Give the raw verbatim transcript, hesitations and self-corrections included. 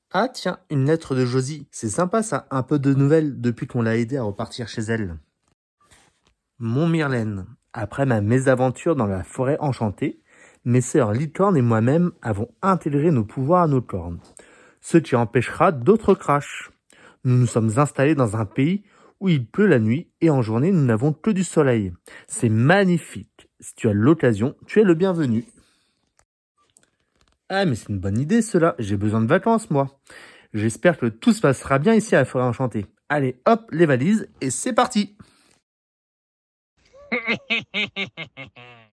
Ah tiens, une lettre de Josie. C'est sympa ça, un peu de nouvelles depuis qu'on l'a aidée à repartir chez elle. Mon Myrlène, après ma mésaventure dans la forêt enchantée, mes sœurs Licorne et moi-même avons intégré nos pouvoirs à nos cornes, ce qui empêchera d'autres crashs. Nous nous sommes installés dans un pays où il pleut la nuit et en journée nous n'avons que du soleil. C'est magnifique. Si tu as l'occasion, tu es le bienvenu. Ah mais c'est une bonne idée cela, j'ai besoin de vacances moi. J'espère que tout se passera bien ici à la forêt enchantée. Allez hop, les valises et c'est parti.